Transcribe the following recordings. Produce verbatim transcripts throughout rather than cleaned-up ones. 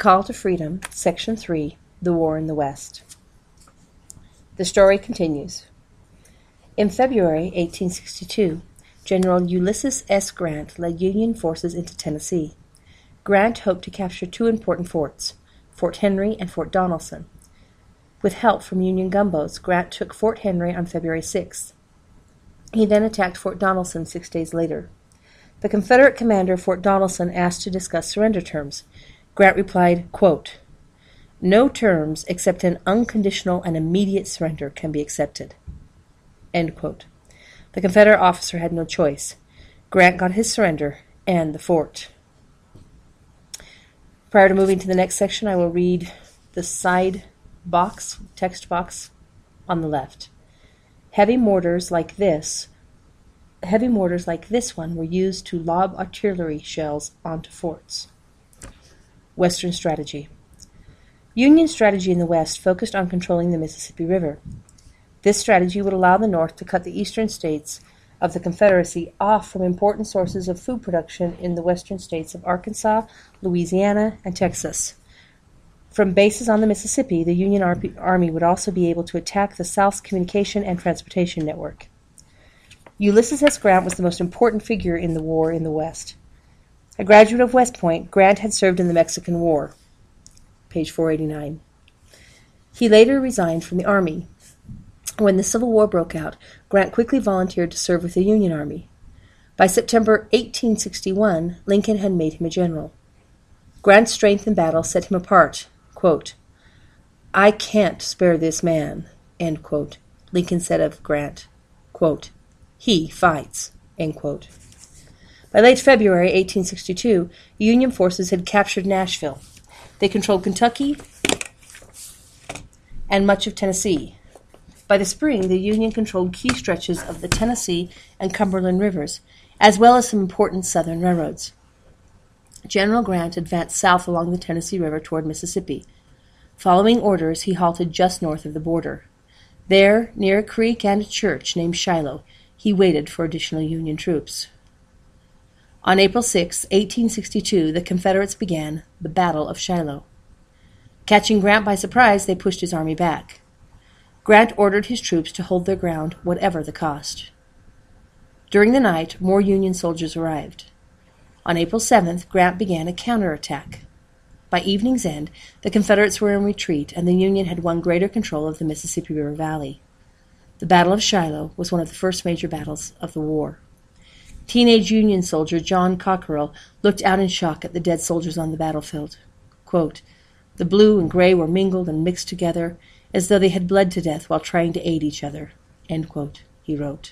Call to Freedom, Section three, The War in the West. The story continues. In February eighteen sixty-two, General Ulysses S. Grant led Union forces into Tennessee. Grant hoped to capture two important forts, Fort Henry and Fort Donelson. With help from Union gunboats, Grant took Fort Henry on February sixth. He then attacked Fort Donelson six days later. The Confederate commander of Fort Donelson asked to discuss surrender terms. Grant replied, quote, "No terms except an unconditional and immediate surrender can be accepted." End quote. The Confederate officer had no choice. Grant got his surrender and the fort. Prior to moving to the next section, I will read the side box, text box on the left. Heavy mortars like this, heavy mortars like this one were used to lob artillery shells onto forts. Western strategy. Union strategy in the West focused on controlling the Mississippi River. This strategy would allow the North to cut the eastern states of the Confederacy off from important sources of food production in the western states of Arkansas, Louisiana, and Texas. From bases on the Mississippi, the Union Army would also be able to attack the South's communication and transportation network. Ulysses S. Grant was the most important figure in the war in the West. A graduate of West Point, Grant had served in the Mexican War. Page four eighty-nine. He later resigned from the Army. When the Civil War broke out, Grant quickly volunteered to serve with the Union Army. By September eighteen sixty-one, Lincoln had made him a general. Grant's strength in battle set him apart. Quote, "I can't spare this man," end quote. Lincoln said of Grant, quote, "He fights," end quote. By late February eighteen sixty-two, Union forces had captured Nashville. They controlled Kentucky and much of Tennessee. By the spring, the Union controlled key stretches of the Tennessee and Cumberland rivers, as well as some important southern railroads. General Grant advanced south along the Tennessee River toward Mississippi. Following orders, he halted just north of the border. There, near a creek and a church named Shiloh, he waited for additional Union troops. On April sixth, eighteen sixty-two, the Confederates began the Battle of Shiloh. Catching Grant by surprise, they pushed his army back. Grant ordered his troops to hold their ground, whatever the cost. During the night, more Union soldiers arrived. On April seventh, Grant began a counterattack. By evening's end, the Confederates were in retreat, and the Union had won greater control of the Mississippi River Valley. The Battle of Shiloh was one of the first major battles of the war. Teenage Union soldier John Cockerell looked out in shock at the dead soldiers on the battlefield. Quote, "The blue and gray were mingled and mixed together, as though they had bled to death while trying to aid each other," end quote, he wrote.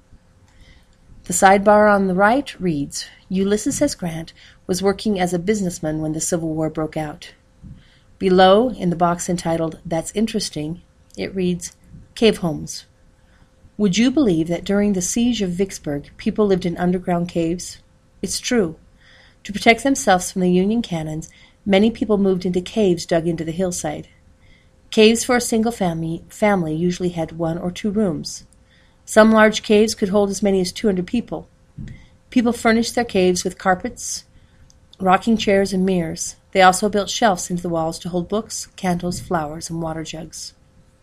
The sidebar on the right reads, Ulysses S. Grant was working as a businessman when the Civil War broke out. Below, in the box entitled, "That's Interesting," it reads, Cave homes. Would you believe that during the siege of Vicksburg, people lived in underground caves? It's true. To protect themselves from the Union cannons, many people moved into caves dug into the hillside. Caves for a single family, family usually had one or two rooms. Some large caves could hold as many as two hundred people. People furnished their caves with carpets, rocking chairs, and mirrors. They also built shelves into the walls to hold books, candles, flowers, and water jugs.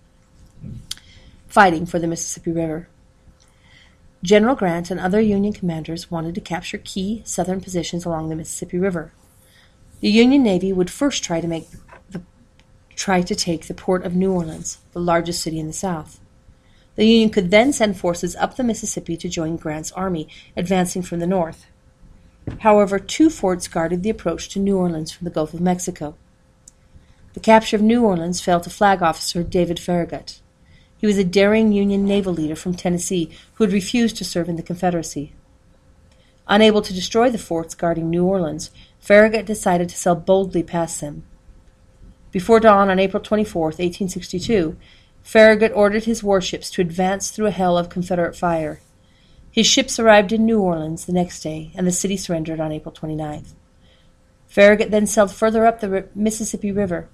Fighting for the Mississippi River. General Grant and other Union commanders wanted to capture key southern positions along the Mississippi River. The Union Navy would first try to make the try to take the port of New Orleans, the largest city in the South. The Union could then send forces up the Mississippi to join Grant's army, advancing from the north. However, two forts guarded the approach to New Orleans from the Gulf of Mexico. The capture of New Orleans fell to Flag Officer David Farragut. He was a daring Union naval leader from Tennessee who had refused to serve in the Confederacy. Unable to destroy the forts guarding New Orleans, Farragut decided to sail boldly past them. Before dawn on April twenty-fourth, eighteen sixty-two, Farragut ordered his warships to advance through a hell of Confederate fire. His ships arrived in New Orleans the next day, and the city surrendered on April twenty-ninth. Farragut then sailed further up the Mississippi River.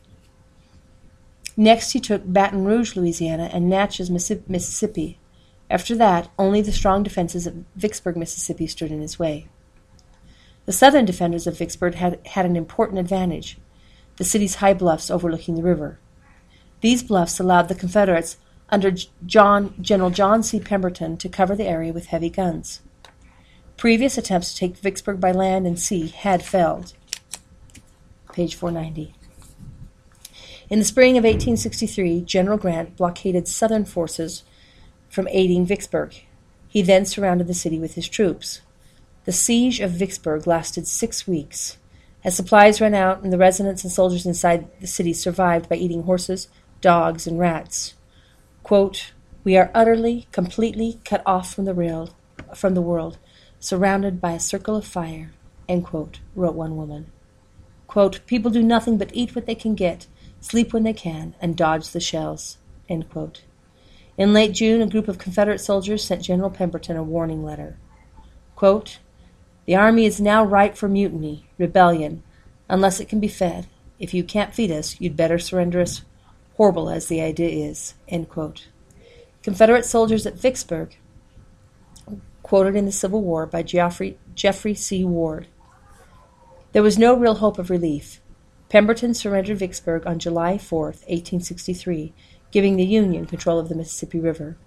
Next, he took Baton Rouge, Louisiana, and Natchez, Mississippi. After that, only the strong defenses of Vicksburg, Mississippi stood in his way. The southern defenders of Vicksburg had, had an important advantage. the city's high bluffs overlooking the river. These bluffs allowed the Confederates under John, General John C. Pemberton to cover the area with heavy guns. Previous attempts to take Vicksburg by land and sea had failed. Page four ninety. In the spring of eighteen sixty-three, General Grant blockaded Southern forces from aiding Vicksburg. He then surrounded the city with his troops. The siege of Vicksburg lasted six weeks. As supplies ran out and the residents and soldiers inside the city survived by eating horses, dogs, and rats. Quote, "We are utterly, completely cut off from the world, from the world, surrounded by a circle of fire," end quote, wrote one woman. Quote, "People do nothing but eat what they can get, sleep when they can, and dodge the shells," end quote. In late June, a group of Confederate soldiers sent General Pemberton a warning letter. Quote, "The army is now ripe for mutiny, rebellion, unless it can be fed. If you can't feed us, you'd better surrender us, horrible as the idea is," end quote. Confederate soldiers at Vicksburg, quoted in the Civil War by Geoffrey, Jeffrey C. Ward. There was no real hope of relief. Pemberton surrendered Vicksburg on July fourth, eighteen sixty-three, giving the Union control of the Mississippi River.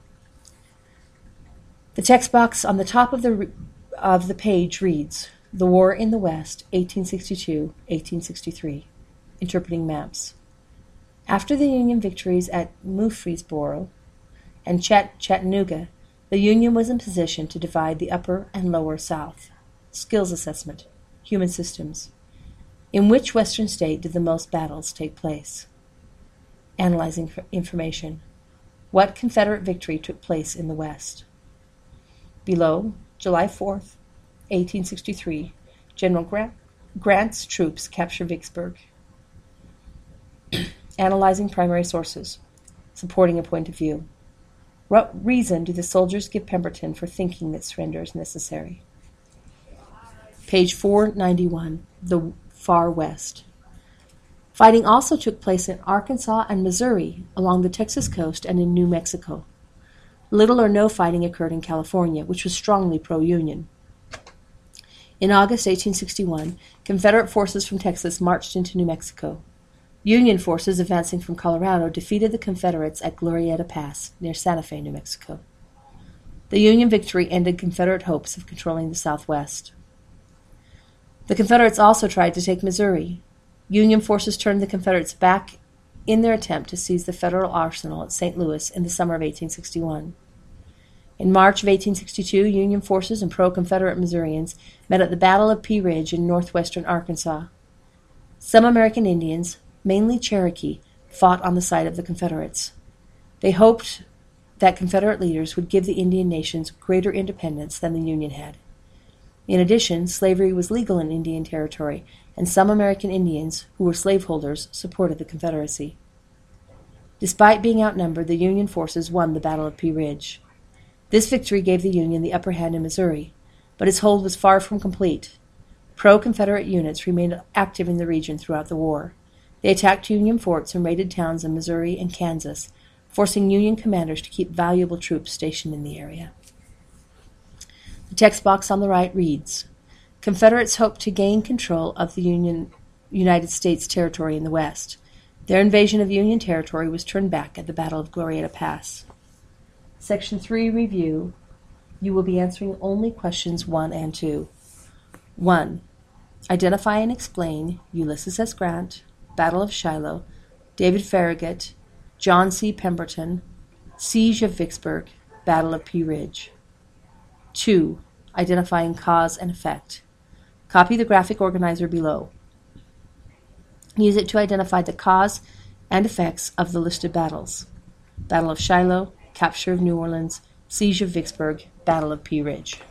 The text box on the top of the of the page reads, "The War in the West, eighteen sixty-two to eighteen sixty-three, interpreting maps." After the Union victories at Murfreesboro and Chat- Chattanooga, the Union was in position to divide the upper and lower South. Skills assessment, human systems. In which Western state did the most battles take place? Analyzing information. What Confederate victory took place in the West? Below, July fourth, eighteen sixty-three, General Grant, Grant's troops capture Vicksburg. Analyzing primary sources. Supporting a point of view. What reason do the soldiers give Pemberton for thinking that surrender is necessary? Page four ninety-one, the Far West. Fighting also took place in Arkansas and Missouri, along the Texas coast, and in New Mexico. Little or no fighting occurred in California, which was strongly pro-Union. In August eighteen sixty-one, Confederate forces from Texas marched into New Mexico. Union forces advancing from Colorado defeated the Confederates at Glorieta Pass, near Santa Fe, New Mexico. The Union victory ended Confederate hopes of controlling the Southwest. The Confederates also tried to take Missouri. Union forces turned the Confederates back in their attempt to seize the Federal arsenal at Saint Louis in the summer of eighteen sixty-one. In March of eighteen sixty-two, Union forces and pro-Confederate Missourians met at the Battle of Pea Ridge in northwestern Arkansas. Some American Indians, mainly Cherokee, fought on the side of the Confederates. They hoped that Confederate leaders would give the Indian nations greater independence than the Union had. In addition, slavery was legal in Indian Territory, and some American Indians, who were slaveholders, supported the Confederacy. Despite being outnumbered, the Union forces won the Battle of Pea Ridge. This victory gave the Union the upper hand in Missouri, but its hold was far from complete. Pro-Confederate units remained active in the region throughout the war. They attacked Union forts and raided towns in Missouri and Kansas, forcing Union commanders to keep valuable troops stationed in the area. The text box on the right reads, Confederates hoped to gain control of the Union, United States territory in the West. Their invasion of Union territory was turned back at the Battle of Glorieta Pass. Section three, Review. You will be answering only questions one and two. one. Identify and explain Ulysses S. Grant, Battle of Shiloh, David Farragut, John C. Pemberton, Siege of Vicksburg, Battle of Pea Ridge. two. Identifying cause and effect. Copy the graphic organizer below. Use it to identify the cause and effects of the listed battles. Battle of Shiloh, Capture of New Orleans, Siege of Vicksburg, Battle of Pea Ridge.